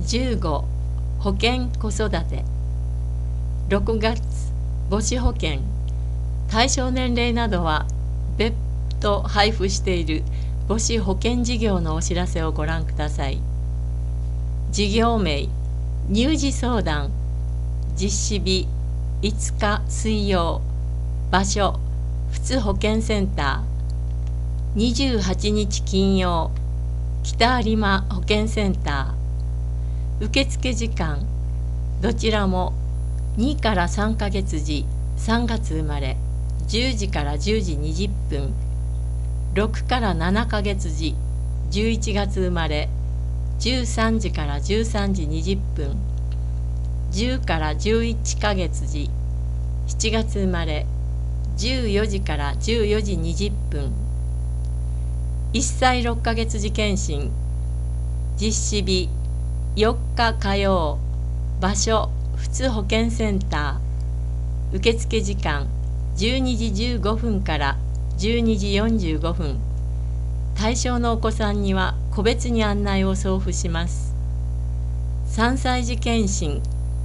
15保険子育て6月母子保険対象年齢などは別途配布している母子保険事業のお知らせをご覧ください。事業名乳児相談実施日5日水曜場所普通保健センター28日金曜北有馬保健センター受付時間どちらも2から3ヶ月時3月生まれ10時から10時20分6から7ヶ月時11月生まれ13時から13時20分10から11ヶ月時7月生まれ14時から14時20分1歳6ヶ月時検診実施日4日火曜場所普通保健センター受付時間12時15分から12時45分対象のお子さんには個別に案内を送付します。3歳児検診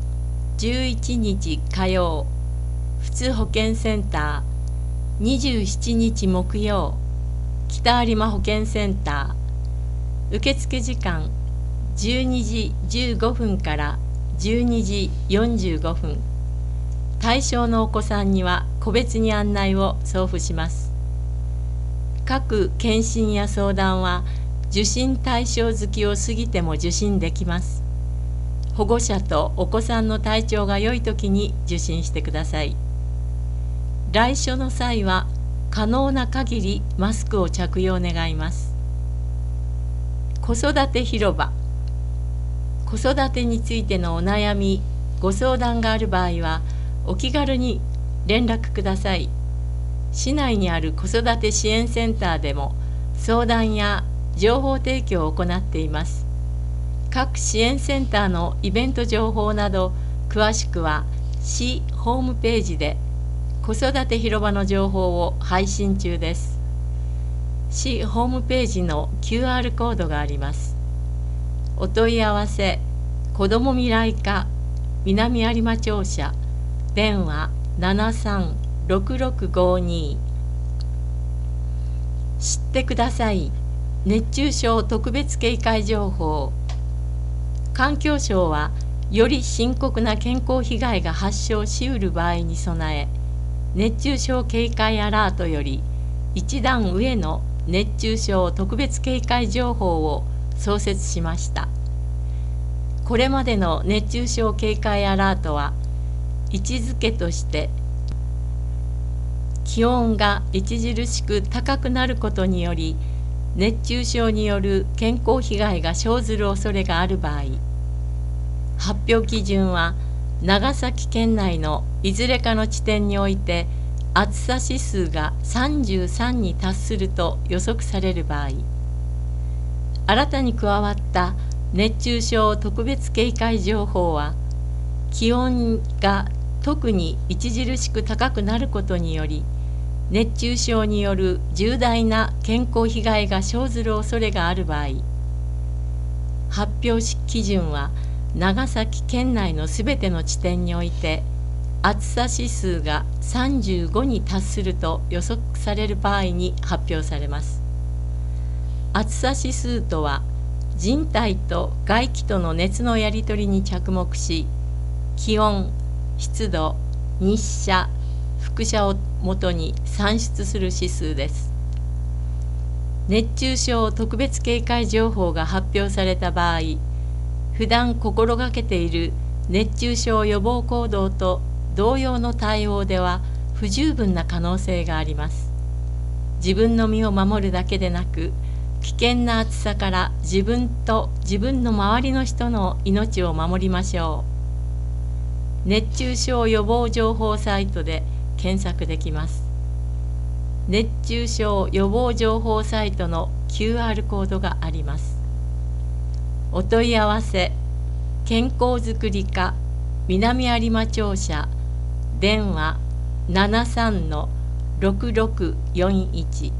11日火曜普通保健センター27日木曜北有馬保健センター受付時間12時15分から12時45分対象のお子さんには個別に案内を送付します。各検診や相談は受診対象月を過ぎても受診できます。保護者とお子さんの体調が良い時に受診してください。来所の際は可能な限りマスクを着用願います。子育て広場子育てについてのお悩みご相談がある場合はお気軽に連絡ください。市内にある子育て支援センターでも相談や情報提供を行っています。各支援センターのイベント情報など詳しくは市ホームページで子育て広場の情報を配信中です。市ホームページの QR コードがあります。お問い合わせ子ども未来課南有馬庁舎電話736652知ってください熱中症特別警戒情報環境省はより深刻な健康被害が発生しうる場合に備え熱中症警戒アラートより一段上の熱中症特別警戒情報を創設しました。これまでの熱中症警戒アラートは位置づけとして気温が著しく高くなることにより熱中症による健康被害が生ずる恐れがある場合、発表基準は長崎県内のいずれかの地点において暑さ指数が33に達すると予測される場合、新たに加わった熱中症特別警戒情報は気温が特に著しく高くなることにより熱中症による重大な健康被害が生ずる恐れがある場合、発表基準は長崎県内のすべての地点において暑さ指数が35に達すると予測される場合に発表されます。暑さ指数とは人体と外気との熱のやり取りに着目し、気温、湿度、日射、輻射をもとに算出する指数です。熱中症特別警戒情報が発表された場合、普段心がけている熱中症予防行動と同様の対応では不十分な可能性があります。自分の身を守るだけでなく、危険な暑さから自分と自分の周りの人の命を守りましょう。熱中症予防情報サイトで検索できます。熱中症予防情報サイトの QR コードがあります。お問い合わせ健康づくり課南有馬庁舎電話73-6641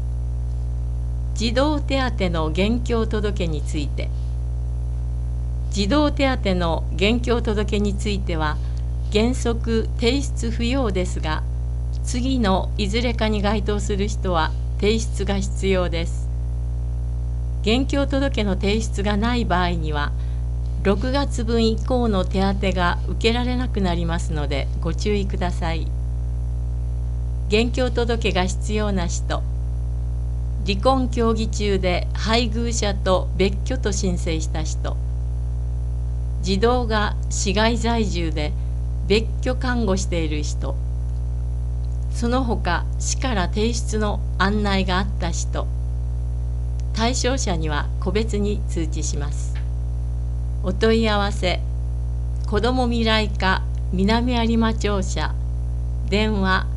児童手当の現況届について、 児童手当の現況届については原則提出不要ですが、次のいずれかに該当する人は提出が必要です。現況届の提出がない場合には、6月分以降の手当が受けられなくなりますのでご注意ください。現況届が必要な人、離婚協議中で配偶者と別居と申請した人、児童が市外在住で別居看護している人、その他市から提出の案内があった人、対象者には個別に通知します。お問い合わせ、子ども未来課南有馬庁舎、電話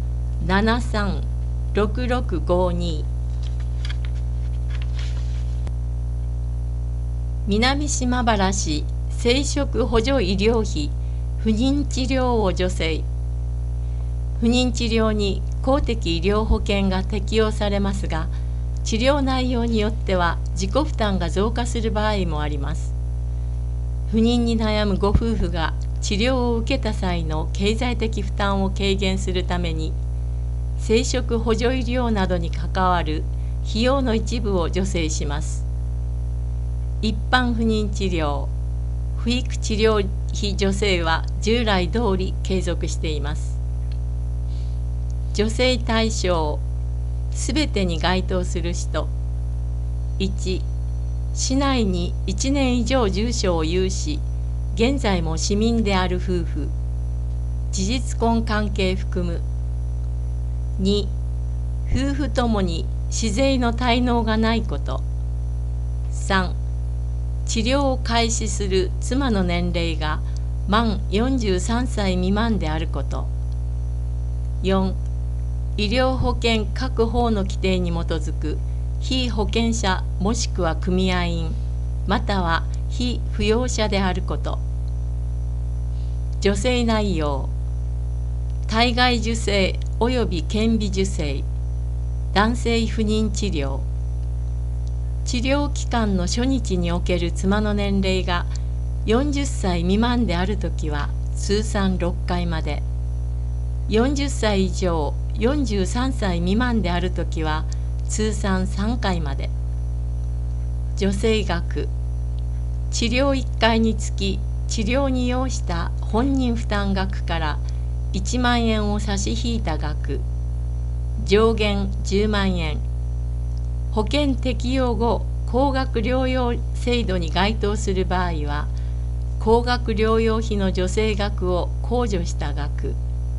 736652。南島原市生殖補助医療費不妊治療を助成。不妊治療に公的医療保険が適用されますが、治療内容によっては自己負担が増加する場合もあります。不妊に悩むご夫婦が治療を受けた際の経済的負担を軽減するために、生殖補助医療などに関わる費用の一部を助成します。一般不妊治療、不育治療費助成は従来通り継続しています。助成対象、すべてに該当する人。1、市内に1年以上住所を有し、現在も市民である夫婦、事実婚関係含む。2、夫婦ともに子税の滞納がないこと。3、治療を開始する妻の年齢が満43歳未満であること。4、医療保険各法の規定に基づく被保険者もしくは組合員または被扶養者であること。助成内容、体外受精および顕微授精、男性不妊治療。治療期間の初日における妻の年齢が40歳未満であるときは通算6回まで、40歳以上43歳未満であるときは通算3回まで。助成額、治療1回につき治療に要した本人負担額から1万円を差し引いた額、上限10万円。保険適用後高額療養制度に該当する場合は高額療養費の助成額を控除した額。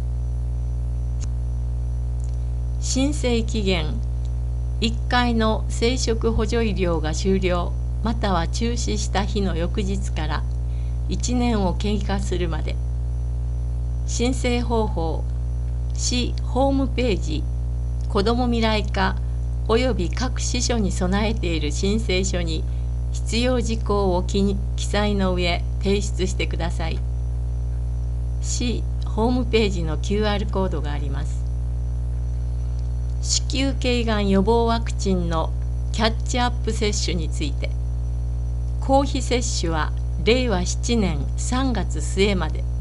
申請期限、1回の生殖補助医療が終了または中止した日の翌日から1年を経過するまで。申請方法、市ホームページ、子ども未来課および各支所に備えている申請書に必要事項を記載の上提出してください。市ホームページの QR コードがあります。子宮頸がん予防ワクチンのキャッチアップ接種について、公費接種は令和7年3月末まで。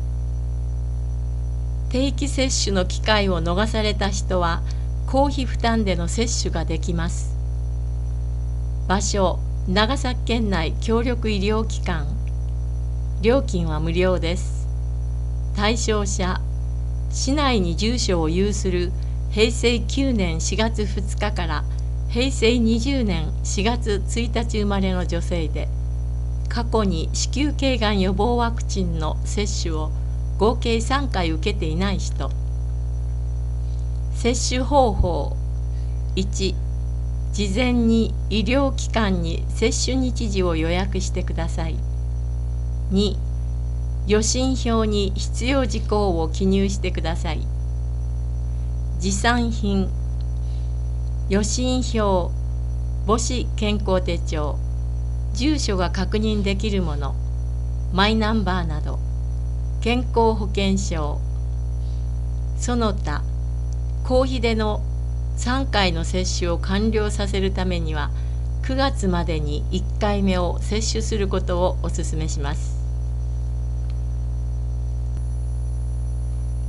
定期接種の機会を逃された人は公費負担での接種ができます。場所、長崎県内協力医療機関。料金は無料です。対象者、市内に住所を有する平成9年4月2日から平成20年4月1日生まれの女性で、過去に子宮頸がん予防ワクチンの接種を合計3回受けていない人。接種方法、1、事前に医療機関に接種日時を予約してください。2、予診票に必要事項を記入してください。持参品、予診票、母子健康手帳、住所が確認できるもの、マイナンバーなど、健康保険証、その他、公費での3回の接種を完了させるためには、9月までに1回目を接種することをお勧めします。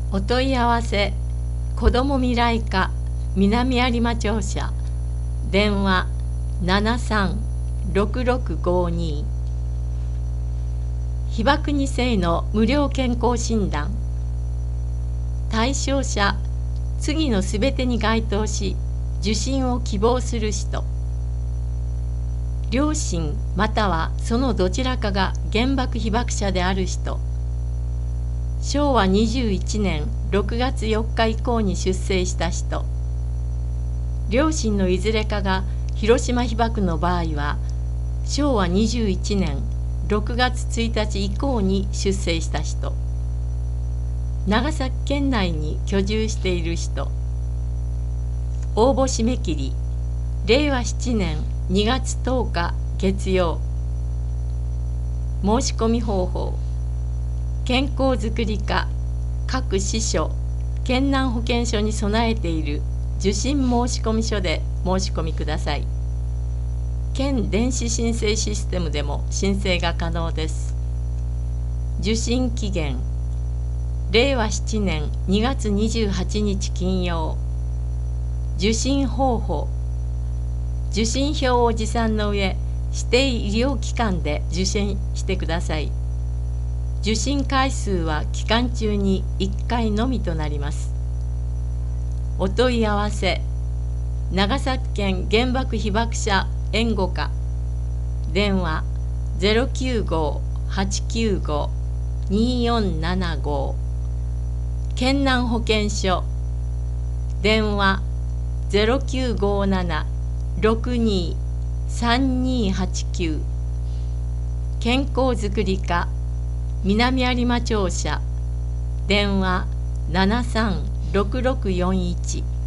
お問い合わせ子ども未来課南有馬庁舎電話736652被爆2世の無料健康診断対象者次のすべてに該当し受診を希望する人両親またはそのどちらかが原爆被爆者である人昭和21年6月4日以降に出生した人両親のいずれかが広島被爆の場合は昭和21年6月1日以降に出生した人長崎県内に居住している人応募締め切り令和7年2月10日月曜申し込み方法健康づくり課各支所県南保健所に備えている受診申込書で申し込みください。県電子申請システムでも申請が可能です。受診期限令和7年2月28日金曜受診方法受診票を持参の上指定医療機関で受診してください。受診回数は期間中に1回のみとなります。お問い合わせ長崎県原爆被爆者援護課電話095-895-2475県南保健所電話0957-62-3289健康づくり課南有馬庁舎電話736641